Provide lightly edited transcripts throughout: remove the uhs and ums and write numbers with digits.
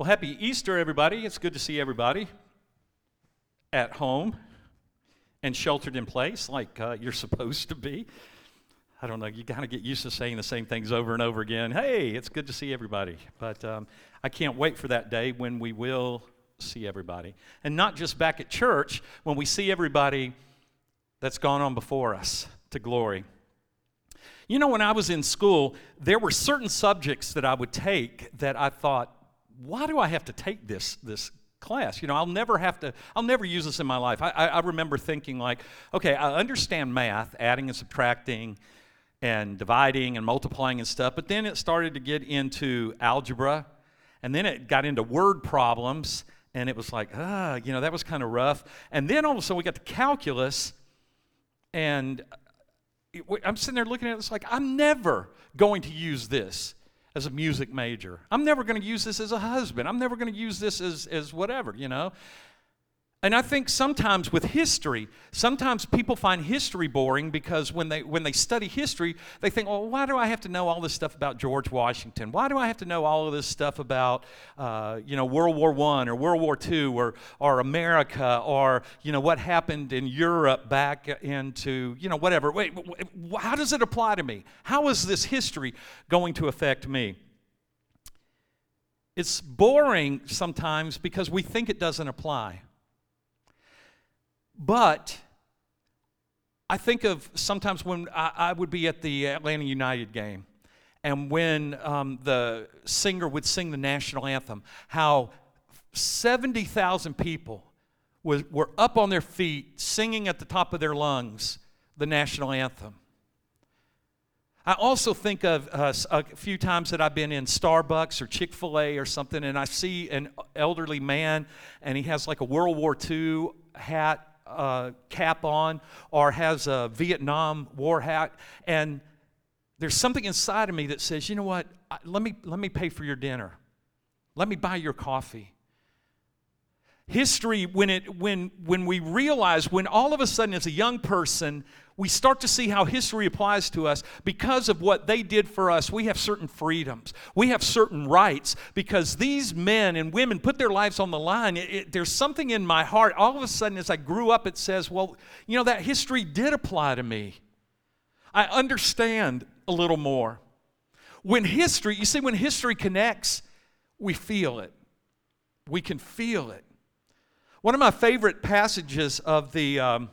Well, happy Easter, everybody. It's good to see everybody at home and sheltered in place like you're supposed to be. I don't know, you kind of get used to saying the same things over and over again. Hey, it's good to see everybody. But I can't wait for that day when we will see everybody. And not just back at church, when we see everybody that's gone on before us to glory. You know, when I was in school, there were certain subjects that I would take that I thought, why do I have to take this class? You know, I'll never use this in my life. I remember thinking like, okay, I understand math, adding and subtracting and dividing and multiplying and stuff, but then it started to get into algebra, and then it got into word problems, and it was like, that was kind of rough. And then all of a sudden we got to calculus, and I'm sitting there looking at it, it's like, I'm never going to use this as a music major. I'm never going to use this as a husband. I'm never going to use this as whatever, you know. And I think sometimes with history, sometimes people find history boring because when they study history, they think, well, why do I have to know all this stuff about George Washington? Why do I have to know all of this stuff about, World War I or World War II or America or, what happened in Europe back into, whatever. Wait, how does it apply to me? How is this history going to affect me? It's boring sometimes because we think it doesn't apply. But I think of sometimes when I would be at the Atlanta United game, and when the singer would sing the national anthem, how 70,000 people were up on their feet singing at the top of their lungs the national anthem. I also think of a few times that I've been in Starbucks or Chick-fil-A or something, and I see an elderly man, and he has like a World War II hat, cap on, or has a Vietnam War hat, and there's something inside of me that says, you know what, let me pay for your dinner. Let me buy your coffee. History, when we realize, when all of a sudden as a young person, we start to see how history applies to us because of what they did for us. We have certain freedoms. We have certain rights because these men and women put their lives on the line. There's something in my heart. All of a sudden, as I grew up, it says, well, that history did apply to me. I understand a little more. When history connects, we feel it. We can feel it. One of my favorite passages of the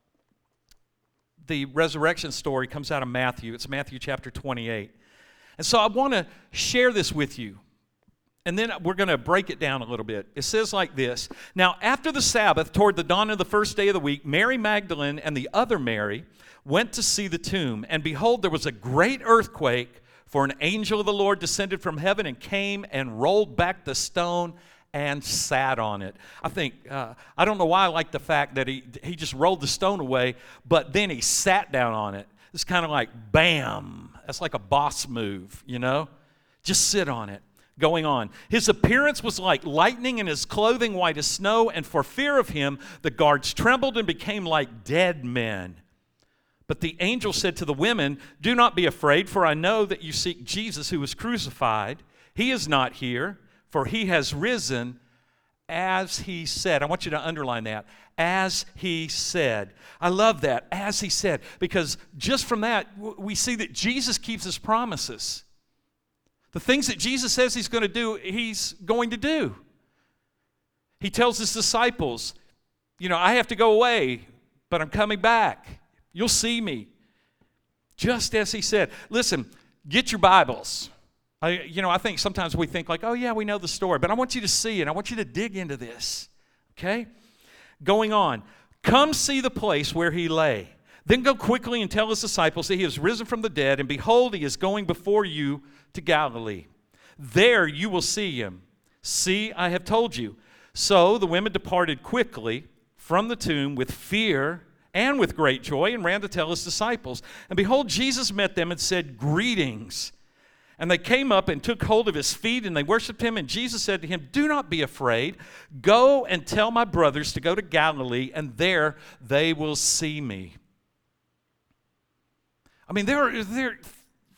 resurrection story comes out of Matthew. It's Matthew chapter 28. And so I want to share this with you. And then we're going to break it down a little bit. It says like this. Now, after the Sabbath, toward the dawn of the first day of the week, Mary Magdalene and the other Mary went to see the tomb. And behold, there was a great earthquake, for an angel of the Lord descended from heaven and came and rolled back the stone and sat on it. I think, I don't know why I like the fact that he just rolled the stone away, but then he sat down on it. It's kind of like, bam. That's like a boss move, Just sit on it. Going on. His appearance was like lightning and his clothing white as snow, and for fear of him, the guards trembled and became like dead men. But the angel said to the women, do not be afraid, for I know that you seek Jesus who was crucified. He is not here, for he has risen as he said. I want you to underline that. As he said. I love that. As he said. Because just from that, we see that Jesus keeps his promises. The things that Jesus says he's going to do, he's going to do. He tells his disciples, I have to go away, but I'm coming back. You'll see me. Just as he said. Listen, get your Bibles. I think sometimes we think like, oh yeah, we know the story, but I want you to see it. I want you to dig into this, okay? Going on, come see the place where he lay. Then go quickly and tell his disciples that he has risen from the dead, and behold, he is going before you to Galilee. There you will see him. See, I have told you. So the women departed quickly from the tomb with fear and with great joy and ran to tell his disciples. And behold, Jesus met them and said, greetings. And they came up and took hold of his feet, and they worshiped him. And Jesus said to him, do not be afraid. Go and tell my brothers to go to Galilee, and there they will see me. I mean, there are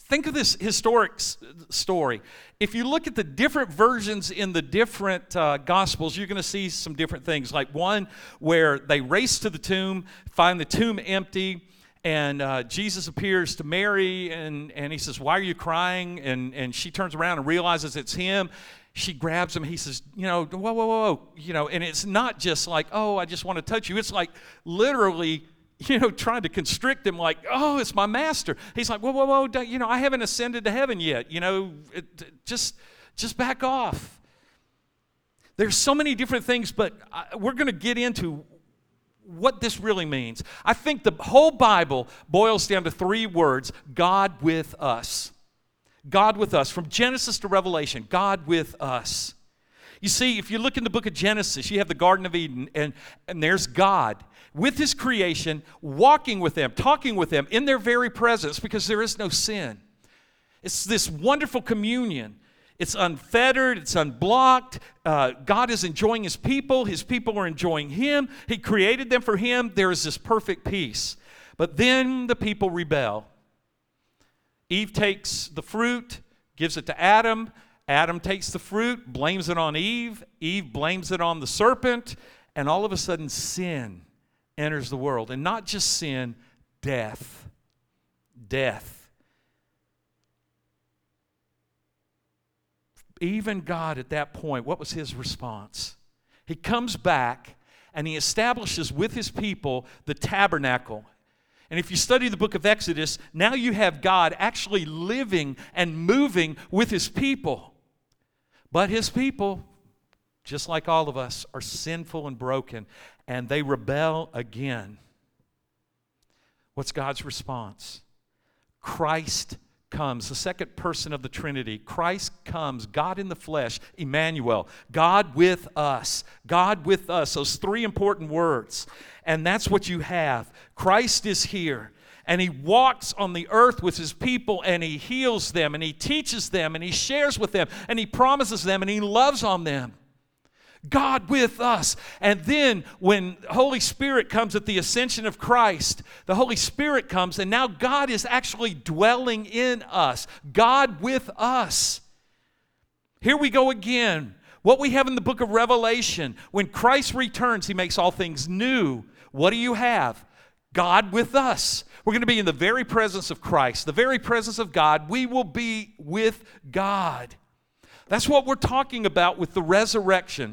Think of this historic story. If you look at the different versions in the different Gospels, you're going to see some different things. Like one where they race to the tomb, find the tomb empty, and Jesus appears to Mary, and he says, "Why are you crying?" And she turns around and realizes it's him. She grabs him. He says, whoa, whoa, whoa. And it's not just like, "Oh, I just want to touch you." It's like literally, trying to constrict him like, "Oh, it's my master." He's like, "Whoa, whoa, whoa, I haven't ascended to heaven yet. Just back off." There's so many different things, but we're going to get into what this really means. I think the whole Bible boils down to 3 words: God with us. God with us. From Genesis to Revelation, God with us. You see, if you look in the book of Genesis, you have the Garden of Eden, and there's God with his creation, walking with them, talking with them in their very presence, because there is no sin. It's this wonderful communion. It's unfettered, it's unblocked. God is enjoying his people are enjoying him. He created them for him. There is this perfect peace. But then the people rebel. Eve takes the fruit, gives it to Adam. Adam takes the fruit, blames it on Eve. Eve blames it on the serpent. And all of a sudden, sin enters the world. And not just sin, death. Death. Even God at that point, what was his response? He comes back and he establishes with his people the tabernacle. And if you study the book of Exodus, now you have God actually living and moving with his people. But his people, just like all of us, are sinful and broken, and they rebel again. What's God's response? Christ comes, the second person of the Trinity. Christ comes, God in the flesh, Emmanuel, God with us. God with us, those 3 important words. And that's what you have. Christ is here, and he walks on the earth with his people, and he heals them, and he teaches them, and he shares with them, and he promises them, and he loves on them. God with us. And then when the Holy Spirit comes at the ascension of Christ, the Holy Spirit comes, and now God is actually dwelling in us. God with us. Here we go again. What we have in the book of Revelation, when Christ returns, he makes all things new. What do you have? God with us. We're going to be in the very presence of Christ, the very presence of God. We will be with God. That's what we're talking about with the resurrection.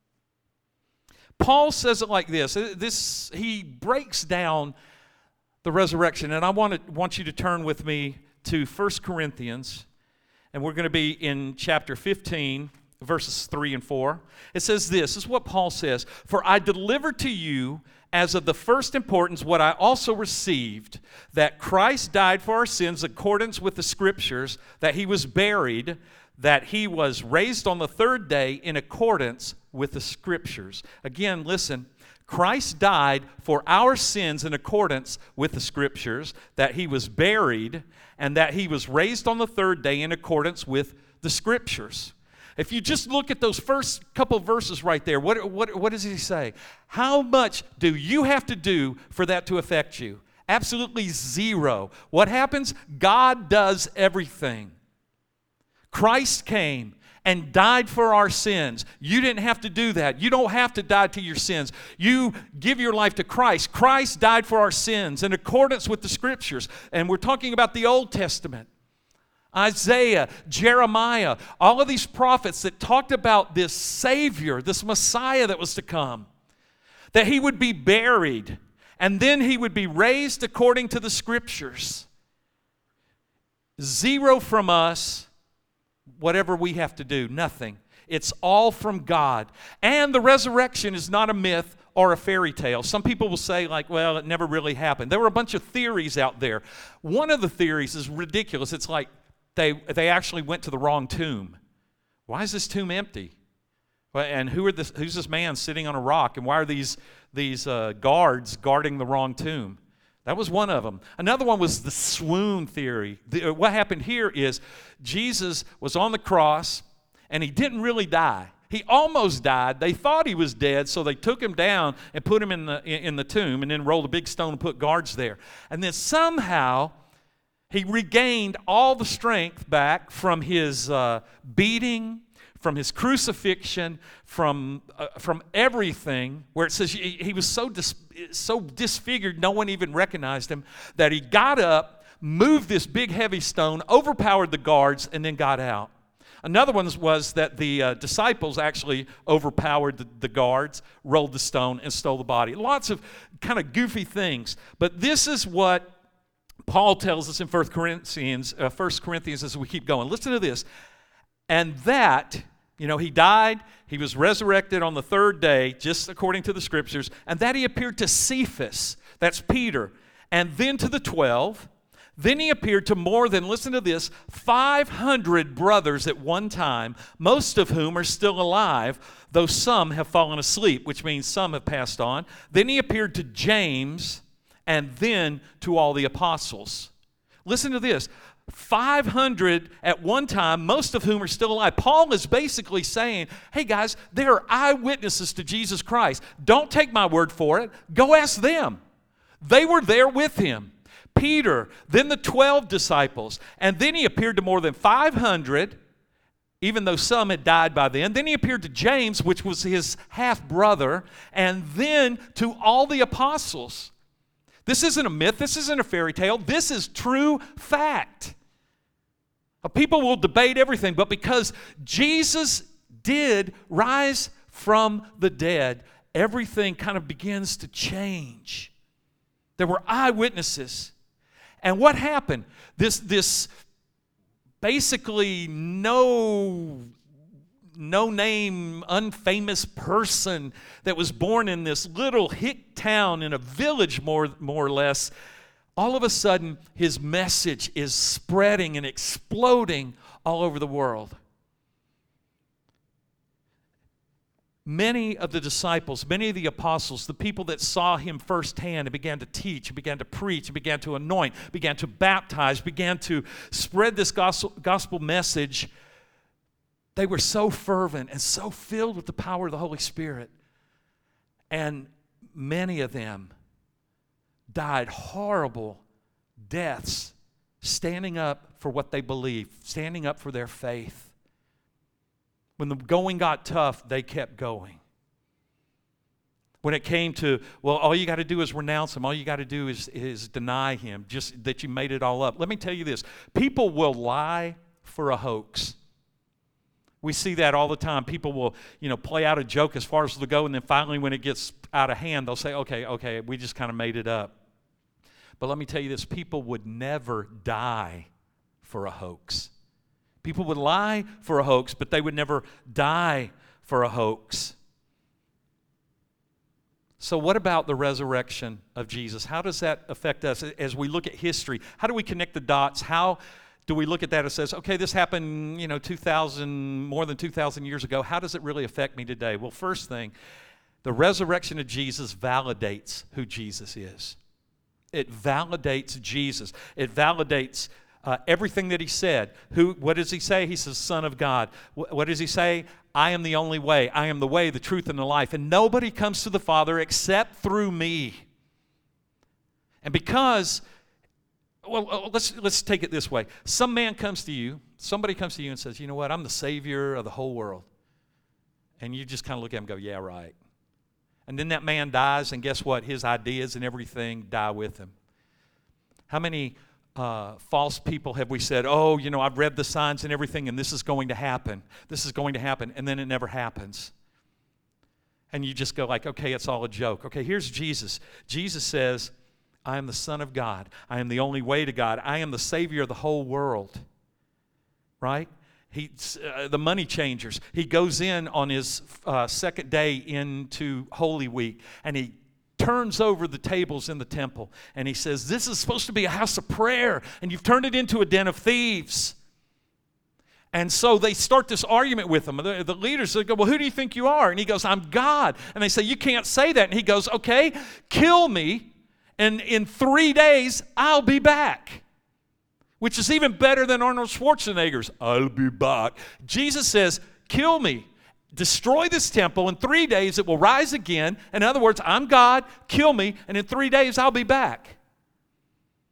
Paul says it like this. He breaks down the resurrection, and I want you to turn with me to 1 Corinthians, and we're going to be in chapter 15, verses 3 and 4. It says this is what Paul says: "For I delivered to you as of the first importance what I also received, that Christ died for our sins in accordance with the Scriptures, that he was buried, that he was raised on the 3rd day in accordance with the Scriptures." Again, listen. Christ died for our sins in accordance with the Scriptures, that he was buried, and that he was raised on the 3rd day in accordance with the Scriptures. If you just look at those first couple verses right there, what does he say? How much do you have to do for that to affect you? Absolutely zero. What happens? God does everything. Christ came and died for our sins. You didn't have to do that. You don't have to die to your sins. You give your life to Christ. Christ died for our sins in accordance with the Scriptures. And we're talking about the Old Testament. Isaiah, Jeremiah, all of these prophets that talked about this Savior, this Messiah that was to come, that he would be buried, and then he would be raised according to the Scriptures. Zero from us. Whatever we have to do, nothing. It's all from God. And the resurrection is not a myth or a fairy tale. Some people will say, like, well, it never really happened. There were a bunch of theories out there. One of the theories is ridiculous. It's like they actually went to the wrong tomb. Why is this tomb empty? And who's this man sitting on a rock? And why are these guards guarding the wrong tomb? That was one of them. Another one was the swoon theory. What happened here is Jesus was on the cross, and he didn't really die. He almost died. They thought he was dead, so they took him down and put him in the tomb, and then rolled a big stone and put guards there. And then somehow He regained all the strength back from his beating, from his crucifixion, from everything, where it says he was so disfigured no one even recognized him, that he got up, moved this big heavy stone, overpowered the guards, and then got out. Another one was that the disciples actually overpowered the guards, rolled the stone, and stole the body. Lots of kind of goofy things. But this is what Paul tells us in 1 Corinthians as we keep going. Listen to this. And that, he died, he was resurrected on the third day, just according to the Scriptures, and that he appeared to Cephas, that's Peter, and then to the 12. Then he appeared to more than, listen to this, 500 brothers at one time, most of whom are still alive, though some have fallen asleep, which means some have passed on. Then he appeared to James, and then to all the apostles. Listen to this. 500 at one time, most of whom are still alive. Paul is basically saying, hey guys, there are eyewitnesses to Jesus Christ. Don't take my word for it. Go ask them. They were there with him. Peter, then the 12 disciples, and then he appeared to more than 500, even though some had died by then. Then he appeared to James, which was his half-brother, and then to all the apostles. This isn't a myth. This isn't a fairy tale. This is true fact. People will debate everything, but because Jesus did rise from the dead, everything kind of begins to change. There were eyewitnesses. And what happened? This basically no name, unfamous person that was born in this little hick town in a village more or less, all of a sudden his message is spreading and exploding all over the world. Many of the disciples, many of the apostles, the people that saw him firsthand and began to teach, and began to preach, and began to anoint, began to baptize, began to spread this gospel message, they were so fervent and so filled with the power of the Holy Spirit. And many of them died horrible deaths, standing up for what they believed, standing up for their faith. When the going got tough, they kept going. When it came to, well, all you got to do is renounce him. All you got to do is deny him, just that you made it all up. Let me tell you this. People will lie for a hoax. We see that all the time. People will, play out a joke as far as they'll go, and then finally when it gets out of hand, they'll say, okay, we just kind of made it up. But let me tell you this. People would never die for a hoax. People would lie for a hoax, but they would never die for a hoax. So what about the resurrection of Jesus? How does that affect us as we look at history? How do we connect the dots? How do we look at that and says, okay, this happened, more than 2,000 years ago. How does it really affect me today? Well, first thing, the resurrection of Jesus validates who Jesus is. It validates Jesus. It validates everything that he said. What does he say? He says, Son of God. What does he say? I am the only way. I am the way, the truth, and the life. And nobody comes to the Father except through me. And because, let's take it this way. Somebody comes to you and says, you know what, I'm the Savior of the whole world. And you just kind of look at him and go, yeah, right. And then that man dies, and guess what? His ideas and everything die with him. How many false people have we said, I've read the signs and everything, and this is going to happen. This is going to happen, and then it never happens. And you just go like, okay, it's all a joke. Okay, here's Jesus. Jesus says, I am the Son of God. I am the only way to God. I am the Savior of the whole world. Right? The money changers. He goes in on his second day into Holy Week, and he turns over the tables in the temple, and he says, this is supposed to be a house of prayer, and you've turned it into a den of thieves. And so they start this argument with him. The leaders, they go, well, who do you think you are? And he goes, I'm God. And they say, you can't say that. And he goes, okay, kill me, and in 3 days, I'll be back. Which is even better than Arnold Schwarzenegger's, I'll be back. Jesus says, kill me. Destroy this temple. In 3 days, it will rise again. In other words, I'm God, kill me, and in 3 days, I'll be back.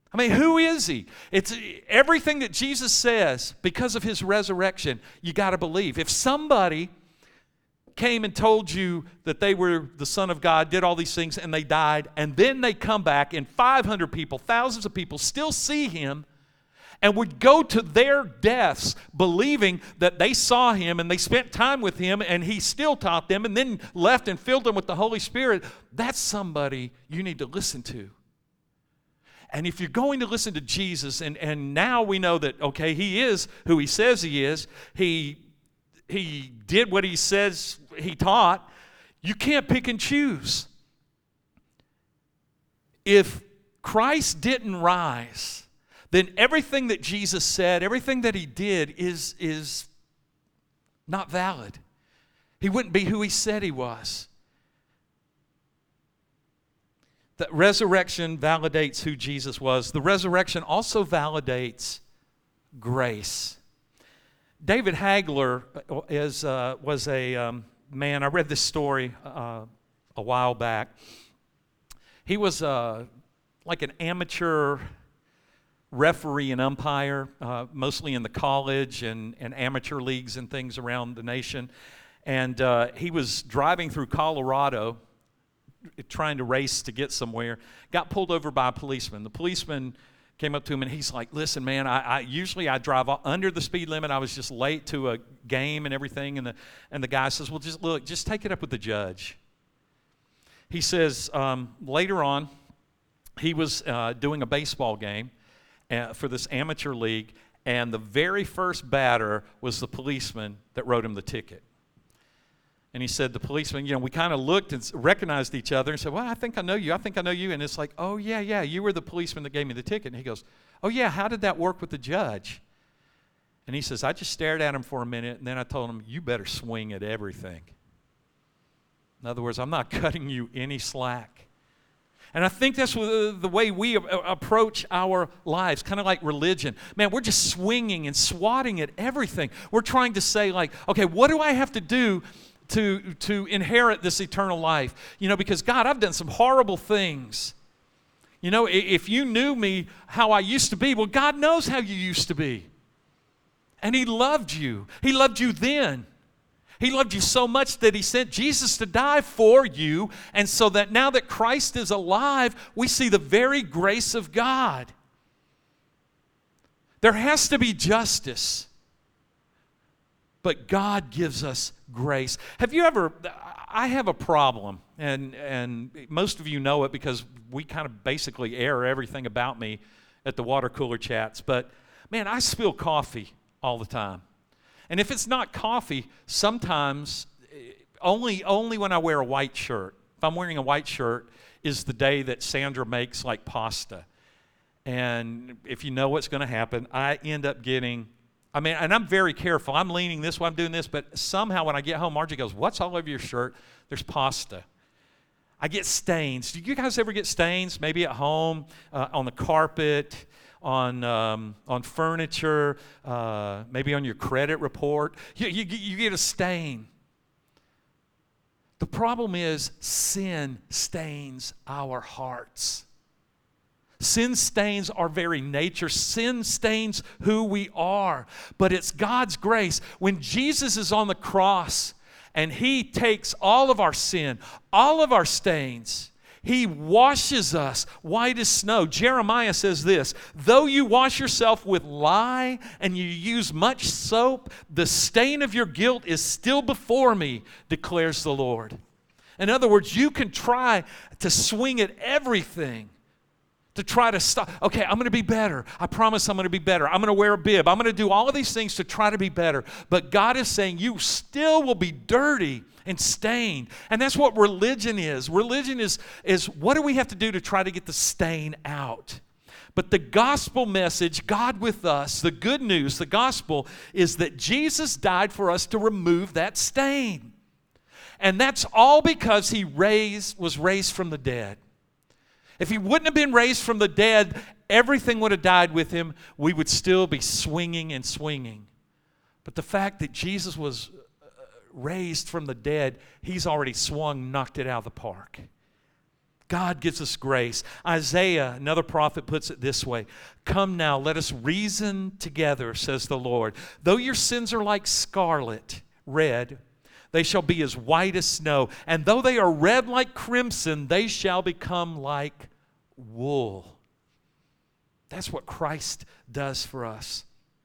I mean, who is he? It's everything that Jesus says because of his resurrection, you got to believe. If somebody came and told you that they were the Son of God, did all these things, and they died, and then they come back and 500 people, thousands of people still see him and would go to their deaths believing that they saw him and they spent time with him and he still taught them and then left and filled them with the Holy Spirit, that's somebody you need to listen to. And if you're going to listen to Jesus, and now we know that, okay, he is who he says he is, he did what he says he taught, you can't pick and choose. If Christ didn't rise, then everything that Jesus said, everything that he did is not valid. He wouldn't be who he said he was. The resurrection validates who Jesus was. The resurrection also validates grace. David Hagler was a man, I read this story a while back. He was like an amateur referee and umpire, mostly in the college and amateur leagues and things around the nation. And he was driving through Colorado trying to race to get somewhere, got pulled over by a policeman. The policeman came up to him and he's like, listen, man, I usually drive under the speed limit. I was just late to a game and everything. And the guy says, well, just take it up with the judge. He says, later on, he was doing a baseball game for this amateur league, and the very first batter was the policeman that wrote him the ticket. And he said, the policeman, we kind of looked and recognized each other and said, well, I think I know you. And it's like, oh, yeah, you were the policeman that gave me the ticket. And he goes, oh, yeah, how did that work with the judge? And he says, I just stared at him for a minute, and then I told him, you better swing at everything. In other words, I'm not cutting you any slack. And I think that's the way we approach our lives, kind of like religion. Man, we're just swinging and swatting at everything. We're trying to say, like, okay, what do I have to do to inherit this eternal life? Because God, I've done some horrible things. If you knew me how I used to be, well, God knows how you used to be. And he loved you. He loved you then. He loved you so much that he sent Jesus to die for you, and so that now that Christ is alive, we see the very grace of God. There has to be justice, but God gives us grace. I have a problem, and most of you know it because we kind of basically air everything about me at the water cooler chats, but man, I spill coffee all the time. And if it's not coffee, sometimes only when I wear a white shirt. If I'm wearing a white shirt is the day that Sandra makes like pasta. And if you know what's going to happen, I end up getting, and I'm very careful. I'm leaning this way, I'm doing this, but somehow when I get home, Margie goes, what's all over your shirt? There's pasta. I get stains. Do you guys ever get stains? Maybe at home, on the carpet, on furniture, maybe on your credit report. You get a stain. The problem is sin stains our hearts. Sin stains our very nature. Sin stains who we are. But it's God's grace. When Jesus is on the cross and he takes all of our sin, all of our stains, he washes us white as snow. Jeremiah says this, though you wash yourself with lye and you use much soap, the stain of your guilt is still before me, declares the Lord. In other words, you can try to swing at everything to try to stop. Okay, I'm going to be better. I promise I'm going to be better. I'm going to wear a bib. I'm going to do all of these things to try to be better. But God is saying you still will be dirty and stained. And that's what religion is. Religion is what do we have to do to try to get the stain out? But the gospel message, God with us, the good news, the gospel, is that Jesus died for us to remove that stain. And that's all because he was raised from the dead. If he wouldn't have been raised from the dead, everything would have died with him. We would still be swinging and swinging. But the fact that Jesus was raised from the dead, he's already swung, knocked it out of the park. God gives us grace. Isaiah, another prophet, puts it this way. Come now, let us reason together, says the Lord. Though your sins are like scarlet, red, they shall be as white as snow. And though they are red like crimson, they shall become like wool. That's what Christ does for us.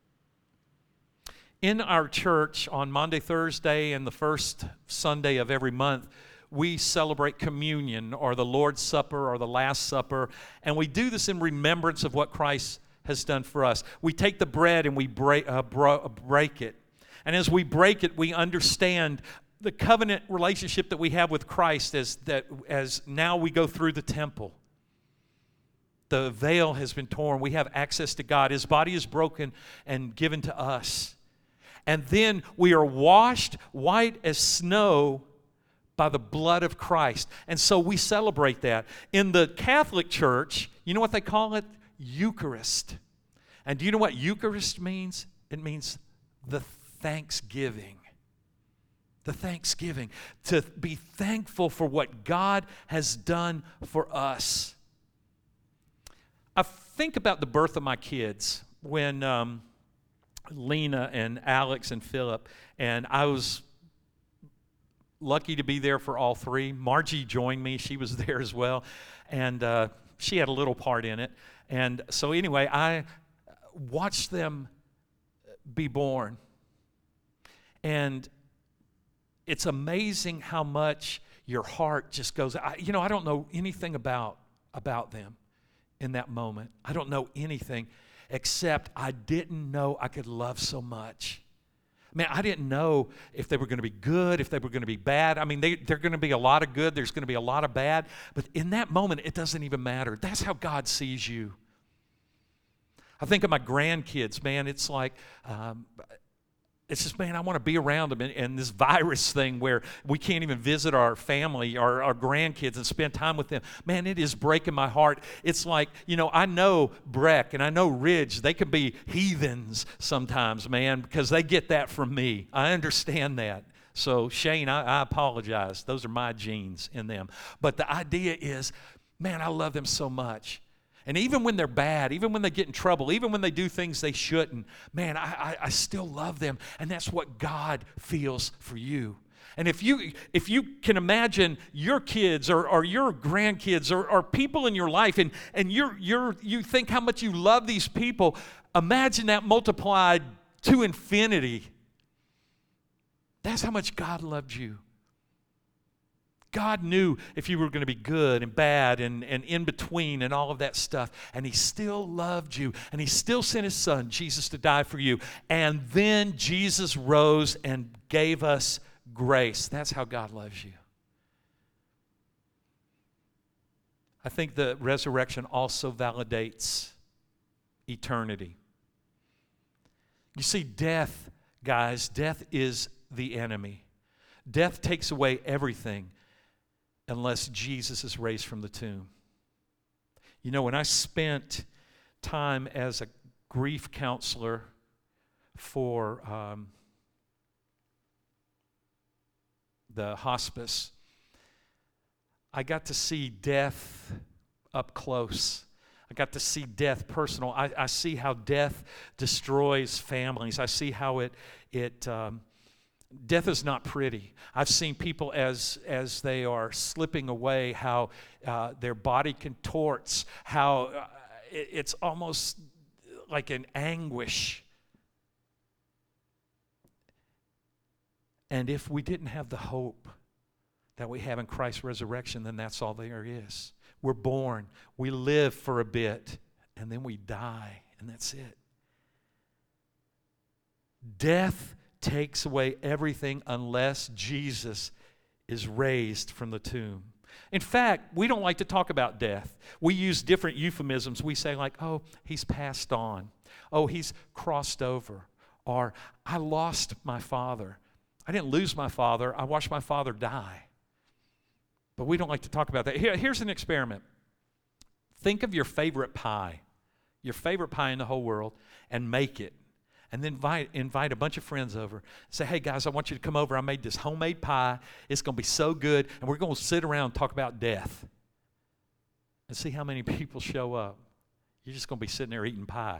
In our church on Monday, Thursday, and the first Sunday of every month, we celebrate communion or the Lord's Supper or the Last Supper, and we do this in remembrance of what Christ has done for us. We take the bread and we break it. And as we break it, we understand the covenant relationship that we have with Christ as now we go through the temple. The veil has been torn. We have access to God. His body is broken and given to us. And then we are washed white as snow by the blood of Christ. And so we celebrate that. In the Catholic Church, you know what they call it? Eucharist. And do you know what Eucharist means? It means the thanksgiving. The thanksgiving. To be thankful for what God has done for us. I think about the birth of my kids when Lena and Alex and Philip, and I was lucky to be there for all three. Margie joined me. She was there as well. And she had a little part in it. And so anyway, I watched them be born. And it's amazing how much your heart just goes. I don't know anything about them in that moment. I don't know anything except I didn't know I could love so much. Man, I didn't know if they were going to be good, if they were going to be bad. I mean, they're going to be a lot of good. There's going to be a lot of bad. But in that moment, it doesn't even matter. That's how God sees you. I think of my grandkids, man. It's like, it's just, man, I want to be around them. And this virus thing where we can't even visit our family, our grandkids, and spend time with them. Man, it is breaking my heart. It's like, I know Breck and I know Ridge. They can be heathens sometimes, man, because they get that from me. I understand that. So, Shane, I apologize. Those are my genes in them. But the idea is, man, I love them so much. And even when they're bad, even when they get in trouble, even when they do things they shouldn't, man, I still love them. And that's what God feels for you. And if you can imagine your kids or your grandkids or people in your life and you think how much you love these people, imagine that multiplied to infinity. That's how much God loved you. God knew if you were going to be good and bad and in between and all of that stuff. And He still loved you. And He still sent His Son, Jesus, to die for you. And then Jesus rose and gave us grace. That's how God loves you. I think the resurrection also validates eternity. You see, death, guys, death is the enemy. Death takes away everything unless Jesus is raised from the tomb. When I spent time as a grief counselor for the hospice, I got to see death up close. I got to see death personal. I see how death destroys families. I see how death is not pretty. I've seen people as they are slipping away, how their body contorts, how it's almost like an anguish. And if we didn't have the hope that we have in Christ's resurrection, then that's all there is. We're born, we live for a bit, and then we die, and that's it. Death takes away everything unless Jesus is raised from the tomb. In fact, we don't like to talk about death. We use different euphemisms. We say like, oh, he's passed on. Oh, he's crossed over. Or, I lost my father. I didn't lose my father. I watched my father die. But we don't like to talk about that. Here's an experiment. Think of your favorite pie in the whole world, and make it. And then invite a bunch of friends over. Say, hey, guys, I want you to come over. I made this homemade pie. It's going to be so good. And we're going to sit around and talk about death. and see how many people show up. You're just going to be sitting there eating pie.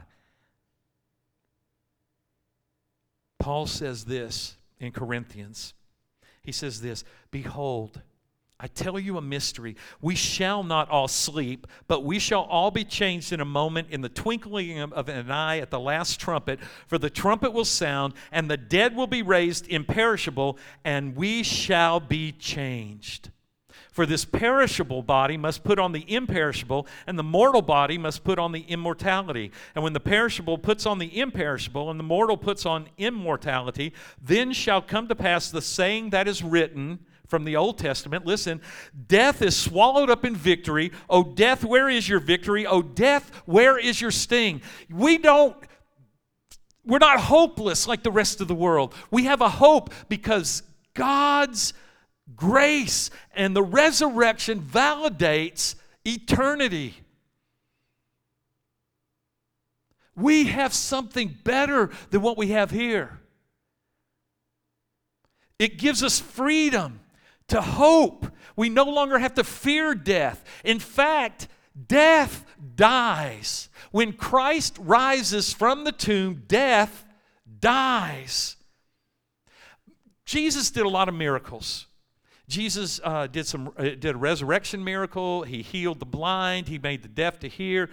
Paul says this in Corinthians. He says this, "Behold, I tell you a mystery. We shall not all sleep, but we shall all be changed in a moment, in the twinkling of an eye, at the last trumpet. For the trumpet will sound, and the dead will be raised imperishable, and we shall be changed. For this perishable body must put on the imperishable, and the mortal body must put on the immortality. And when the perishable puts on the imperishable, and the mortal puts on immortality, then shall come to pass the saying that is written from the Old Testament." Listen, "Death is swallowed up in victory. O death, where is your victory? O death, where is your sting?" We're not hopeless like the rest of the world. We have a hope because God's grace and the resurrection validates eternity. We have something better than what we have here. It gives us freedom to hope. We no longer have to fear death. In fact, death dies. When Christ rises from the tomb, death dies. Jesus did a lot of miracles. Jesus did a resurrection miracle. He healed the blind. He made the deaf to hear.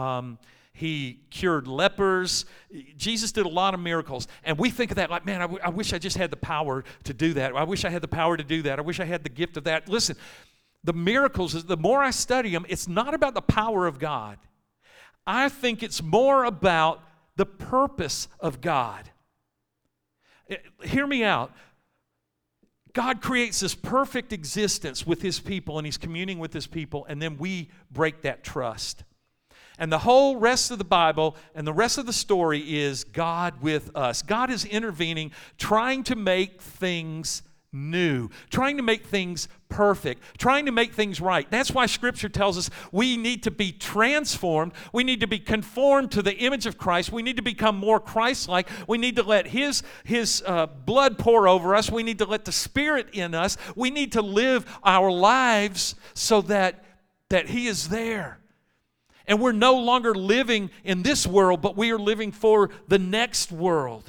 He cured lepers. Jesus did a lot of miracles. And we think of that like, man, I wish I just had the power to do that. I wish I had the power to do that. I wish I had the gift of that. Listen, the miracles, the more I study them, it's not about the power of God. I think it's more about the purpose of God. Hear me out. God creates this perfect existence with His people, and He's communing with His people, and then we break that trust. And the whole rest of the Bible and the rest of the story is God with us. God is intervening, trying to make things new, trying to make things perfect, trying to make things right. That's why Scripture tells us we need to be transformed. We need to be conformed to the image of Christ. We need to become more Christ-like. We need to let His blood pour over us. We need to let the Spirit in us. We need to live our lives so that He is there. And we're no longer living in this world, but we are living for the next world.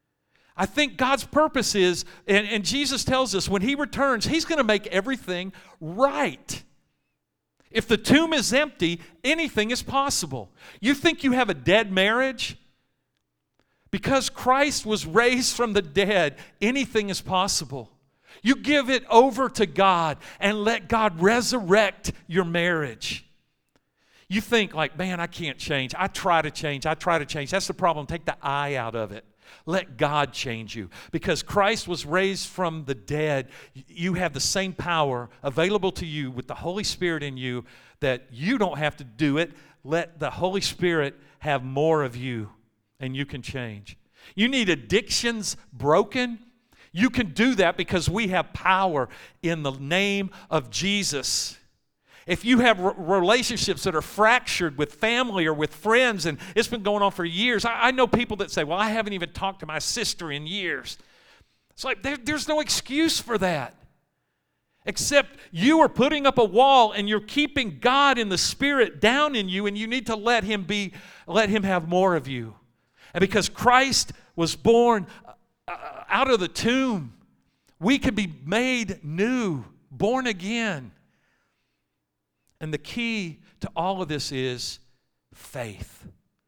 I think God's purpose is, and Jesus tells us, when He returns, He's going to make everything right. If the tomb is empty, anything is possible. You think you have a dead marriage? Because Christ was raised from the dead, anything is possible. You give it over to God and let God resurrect your marriage. You think like, man, I can't change. I try to change. That's the problem. Take the I out of it. Let God change you. Because Christ was raised from the dead, you have the same power available to you with the Holy Spirit in you that you don't have to do it. Let the Holy Spirit have more of you and you can change. You need addictions broken. You can do that because we have power in the name of Jesus. If you have relationships that are fractured with family or with friends, and it's been going on for years, I know people that say, well, I haven't even talked to my sister in years. It's like there's no excuse for that. Except you are putting up a wall and you're keeping God in the Spirit down in you, and you need to let Him have more of you. And because Christ was born out of the tomb, we can be made new, born again. And the key to all of this is faith.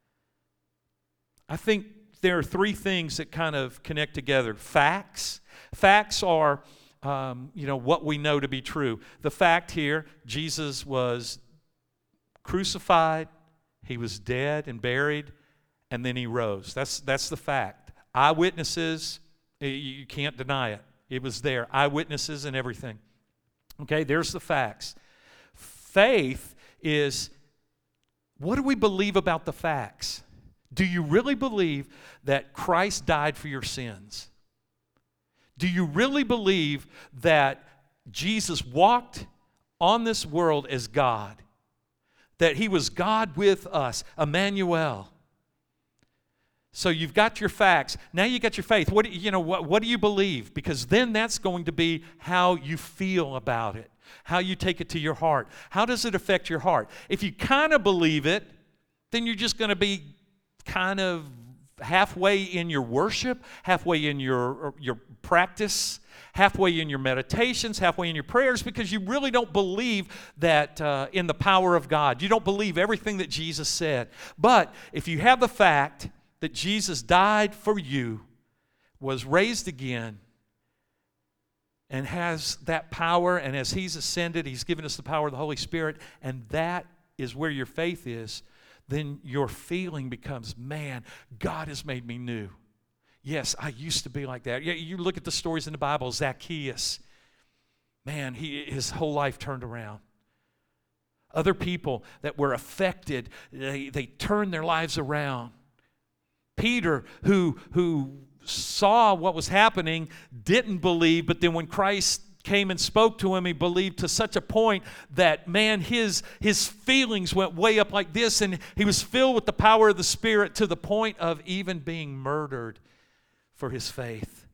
I think there are three things that kind of connect together. Facts. Facts are, what we know to be true. The fact here, Jesus was crucified, He was dead and buried, and then He rose. That's the fact. Eyewitnesses, you can't deny it. It was there. Eyewitnesses and everything. Okay, there's the facts. Faith is, what do we believe about the facts? Do you really believe that Christ died for your sins? Do you really believe that Jesus walked on this world as God? That He was God with us, Emmanuel? So you've got your facts. Now you got your faith. What do you believe? Because then that's going to be how you feel about it. How you take it to your heart. How does it affect your heart? If you kind of believe it, then you're just going to be kind of halfway in your worship, halfway in your practice, halfway in your meditations, halfway in your prayers, because you really don't believe that in the power of God. You don't believe everything that Jesus said. But if you have the fact that Jesus died for you, was raised again, and has that power, and as He's ascended, He's given us the power of the Holy Spirit, and that is where your faith is, then your feeling becomes, man, God has made me new. Yes, I used to be like that. Yeah, you look at the stories in the Bible, Zacchaeus. Man, his whole life turned around. Other people that were affected, they turned their lives around. Peter, who saw what was happening, didn't believe, but then when Christ came and spoke to him, he believed to such a point that, man, his feelings went way up like this, and he was filled with the power of the Spirit to the point of even being murdered for his faith.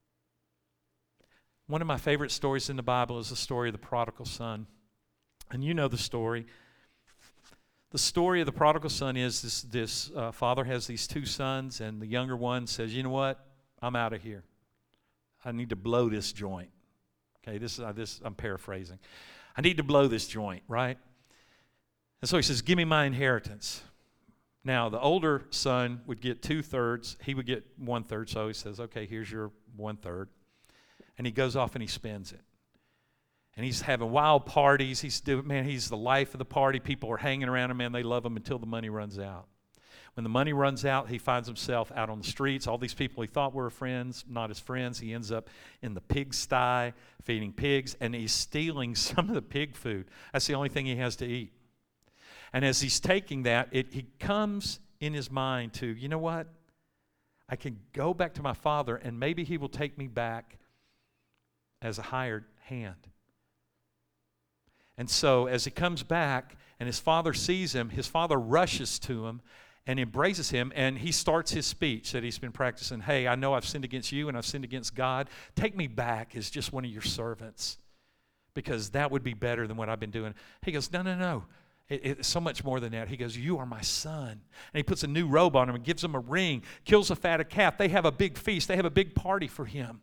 One of my favorite stories in the Bible is the story of the prodigal son. And you know the story. The story of the prodigal son is this father has these two sons, and the younger one says, you know what? I'm out of here. I need to blow this joint. Okay, this I'm paraphrasing. I need to blow this joint, right? And so he says, give me my inheritance. Now, the older son would get 2/3. He would get 1/3. So he says, okay, here's your 1/3. And he goes off and he spends it. And he's having wild parties. He's the life of the party. People are hanging around him, man. They love him until the money runs out. When the money runs out, he finds himself out on the streets. All these people he thought were friends, not his friends. He ends up in the pigsty feeding pigs, and he's stealing some of the pig food. That's the only thing he has to eat. And as he's taking that, he comes in his mind to, you know what? I can go back to my father, and maybe he will take me back as a hired hand. And so as he comes back and his father sees him, his father rushes to him and embraces him, and he starts his speech that he's been practicing. Hey, I know I've sinned against you and I've sinned against God. Take me back as just one of your servants, because that would be better than what I've been doing. He goes, no. It's so much more than that. He goes, you are my son. And he puts a new robe on him and gives him a ring, kills a fatted calf. They have a big feast. They have a big party for him.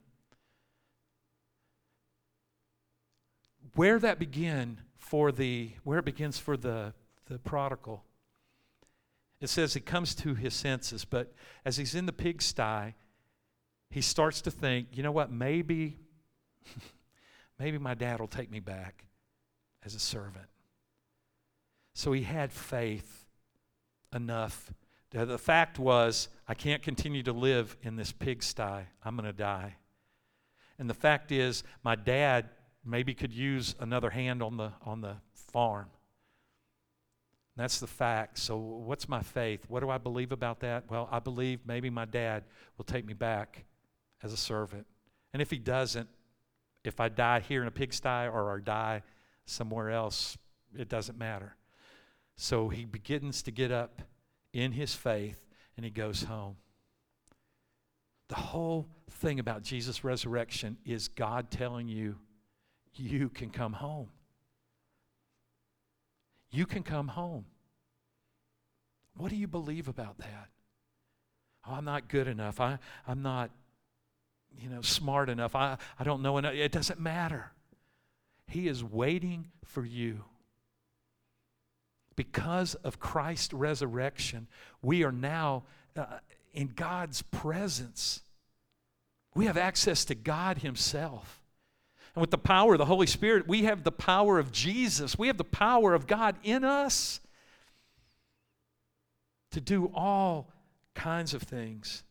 Where it begins for the prodigal, it says he comes to his senses, but as he's in the pigsty, he starts to think, you know what, maybe my dad will take me back as a servant. So he had faith enough. The fact was, I can't continue to live in this pigsty. I'm going to die. And the fact is, my dad maybe could use another hand on the farm. That's the fact. So what's my faith? What do I believe about that? Well, I believe maybe my dad will take me back as a servant. And if he doesn't, if I die here in a pigsty or I die somewhere else, it doesn't matter. So he begins to get up in his faith and he goes home. The whole thing about Jesus' resurrection is God telling you, you can come home. You can come home. What do you believe about that? Oh, I'm not good enough. I'm not, smart enough. I don't know enough. It doesn't matter. He is waiting for you. Because of Christ's resurrection, we are now in God's presence. We have access to God Himself. And with the power of the Holy Spirit, we have the power of Jesus. We have the power of God in us to do all kinds of things.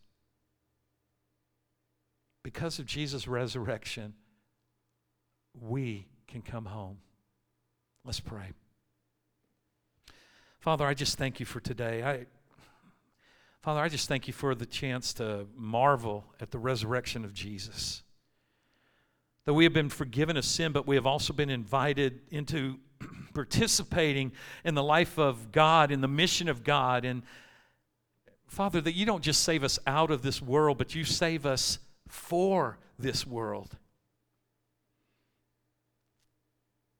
Because of Jesus' resurrection, we can come home. Let's pray. Father, I just thank you for today. Father, I just thank you for the chance to marvel at the resurrection of Jesus. That we have been forgiven of sin, but we have also been invited into participating in the life of God, in the mission of God. And Father, that you don't just save us out of this world, but you save us for this world.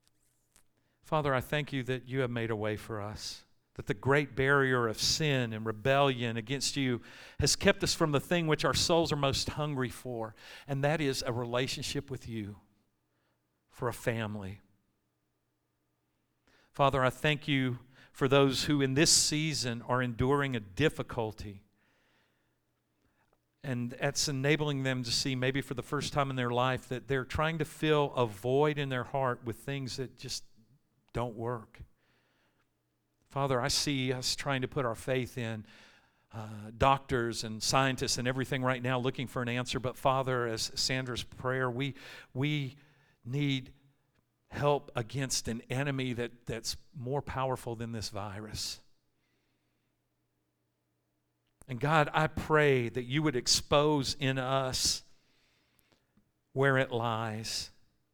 Father, I thank you that you have made a way for us, that the great barrier of sin and rebellion against you has kept us from the thing which our souls are most hungry for, and that is a relationship with you, for a family. Father, I thank you for those who in this season are enduring a difficulty, and that's enabling them to see, maybe for the first time in their life, that they're trying to fill a void in their heart with things that just don't work. Father, I see us trying to put our faith in doctors and scientists and everything right now looking for an answer. But Father, as Sandra's prayer, we need help against an enemy that's more powerful than this virus. And God, I pray that you would expose in us where it lies.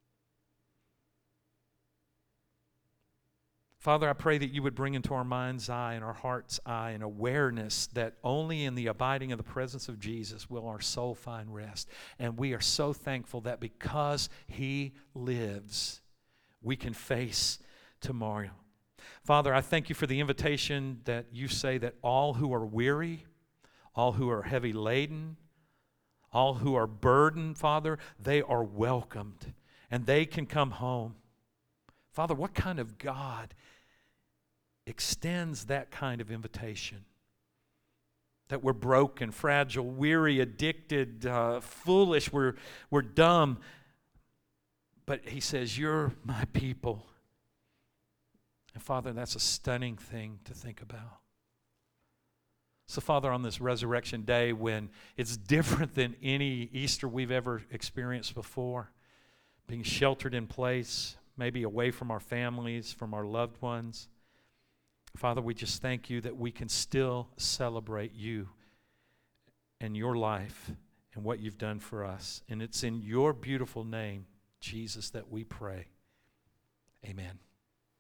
Father, I pray that you would bring into our mind's eye and our heart's eye an awareness that only in the abiding of the presence of Jesus will our soul find rest. And we are so thankful that because he lives, we can face tomorrow. Father, I thank you for the invitation that you say that all who are weary, all who are heavy laden, all who are burdened, Father, they are welcomed and they can come home. Father, what kind of God extends that kind of invitation? That we're broken, fragile, weary, addicted, foolish, we're dumb. But he says, you're my people. And Father, that's a stunning thing to think about. So Father, on this resurrection day when it's different than any Easter we've ever experienced before, being sheltered in place, maybe away from our families, from our loved ones, Father, we just thank you that we can still celebrate you and your life and what you've done for us. And it's in your beautiful name, Jesus, that we pray. Amen.